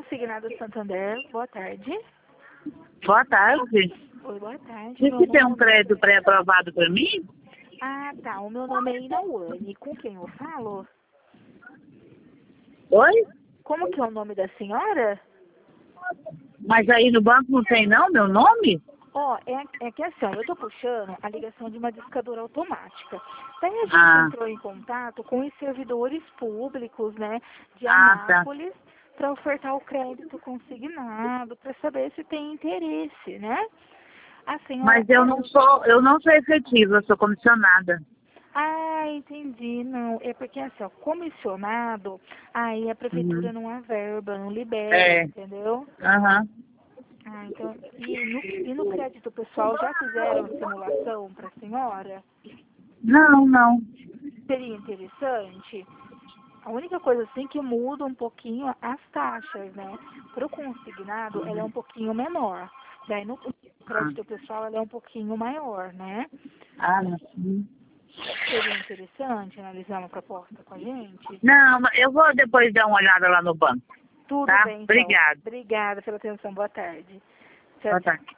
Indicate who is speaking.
Speaker 1: Consignado Santander, boa tarde.
Speaker 2: Boa tarde.
Speaker 1: Oi, boa tarde.
Speaker 2: Diz
Speaker 1: Meu
Speaker 2: que tem um
Speaker 1: nome...
Speaker 2: crédito pré-aprovado para mim?
Speaker 1: Ah, tá. O meu nome é Inawane. Com quem eu falo?
Speaker 2: Oi?
Speaker 1: Como que é o nome da senhora?
Speaker 2: Mas aí no banco não tem não meu nome?
Speaker 1: Ó, é que assim, ó, eu tô puxando a ligação de uma discadora automática. Daí a gente
Speaker 2: Ah,
Speaker 1: entrou em contato com os servidores públicos, né, de
Speaker 2: tá.
Speaker 1: Anápolis, para ofertar o crédito consignado, para saber se tem interesse, né? A senhora
Speaker 2: Mas eu não sou efetiva, eu sou comissionada.
Speaker 1: Ah, entendi. Não, é porque assim, ó, comissionado, aí a prefeitura
Speaker 2: Uhum.
Speaker 1: não averba, não libera,
Speaker 2: É.
Speaker 1: entendeu?
Speaker 2: Aham.
Speaker 1: Ah, então, e no crédito pessoal já fizeram a simulação para a senhora?
Speaker 2: Não.
Speaker 1: Seria interessante? A única coisa assim que muda um pouquinho as taxas, né? Para o consignado, ela é um pouquinho menor. Daí no
Speaker 2: Ah,
Speaker 1: crédito pessoal, ela é um pouquinho maior, né?
Speaker 2: não.
Speaker 1: Seria interessante analisar uma proposta com a gente?
Speaker 2: Não, mas eu vou depois dar uma olhada lá no banco,
Speaker 1: Tudo
Speaker 2: tá?
Speaker 1: bem, então.
Speaker 2: Obrigada.
Speaker 1: Obrigada pela atenção. Boa tarde. Tchau,
Speaker 2: Boa
Speaker 1: tchau.
Speaker 2: tarde.